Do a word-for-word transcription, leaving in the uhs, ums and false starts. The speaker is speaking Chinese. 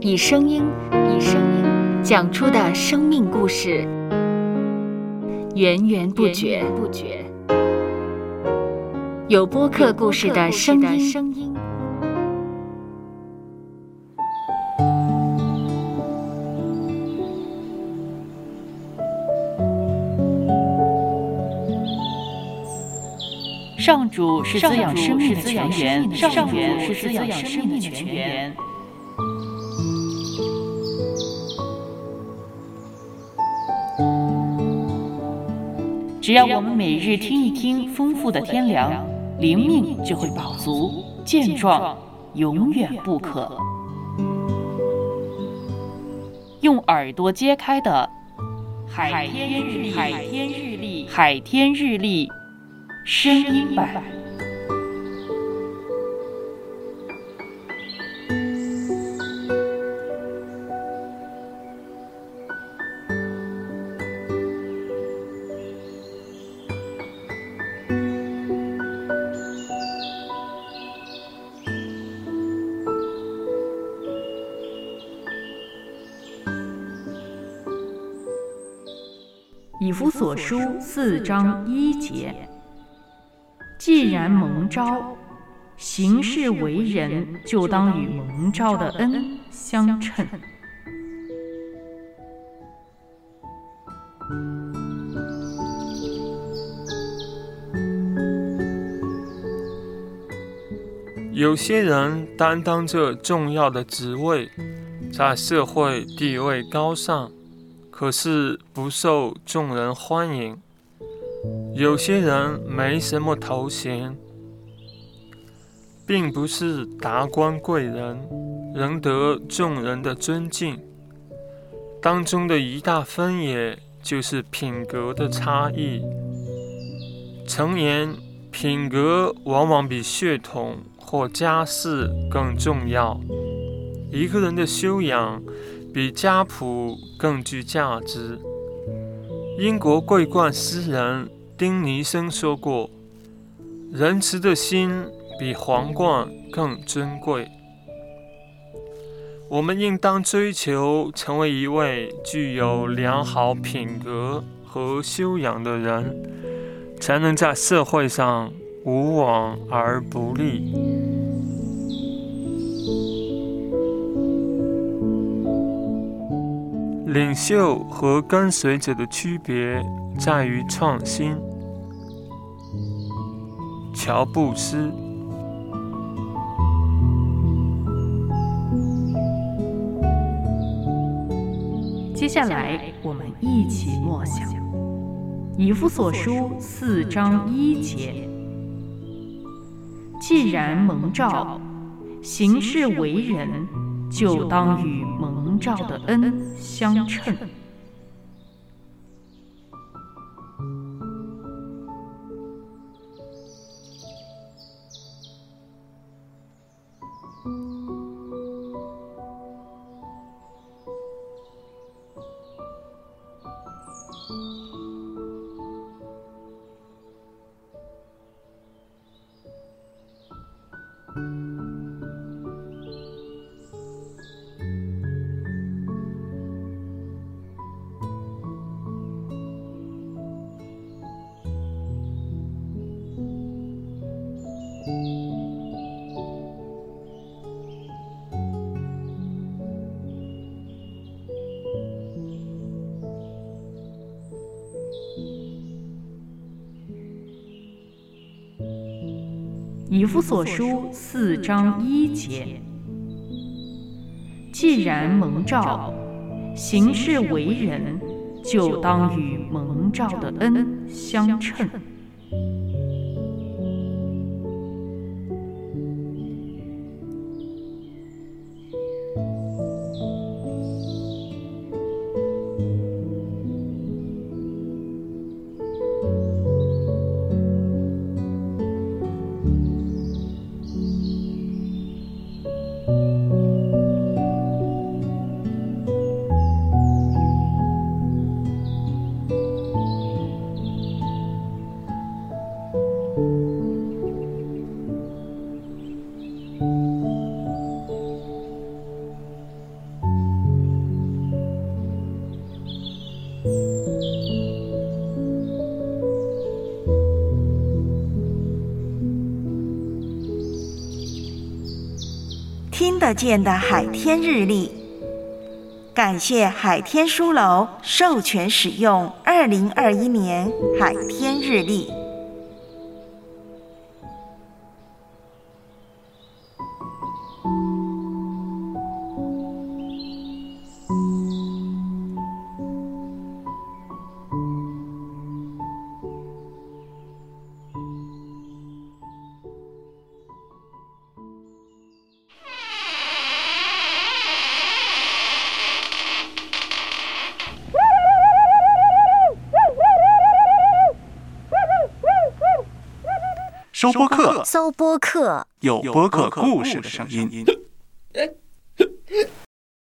以声音以声音讲出的生命故事，源源不绝。有播客故事的声音。 上主是滋养生命的泉源，上主是滋养生命的泉源。只要我们每日听一听丰富的天粮，灵命就会饱足健壮，永远不渴。用耳朵揭开的海天日历，海天日历，海天日历声音版。以弗所书四章一节，既然蒙召，行事为人，就当与蒙召的恩相称。 有些人担当着重要的职位，在社会地位高尚，可是不受众人欢迎。有些人没什么头衔，并不是达官贵人，仍得众人的尊敬。当中的一大分野就是品格的差异。诚言，品格往往比血统或家世更重要。一个人的修养比家谱更具价值。英国桂冠诗人丁尼生说过，仁慈的心比皇冠更珍贵。我们应当追求成为一位具有良好品格和修养的人，才能在社会上无往而不利。领袖和跟随者的区别在于创新。乔布斯。 接下来我们一起默想以弗所书四章一节，既然蒙召，行事为人，就当与蒙召的恩相称。以弗所书四章一节，既然蒙召，行事为人，就当与蒙召的恩相称。 听得见的海天日历。感谢海天书楼授权使用二零二一年海天日历。 收播客， 搜播客， 有播客故事的声音。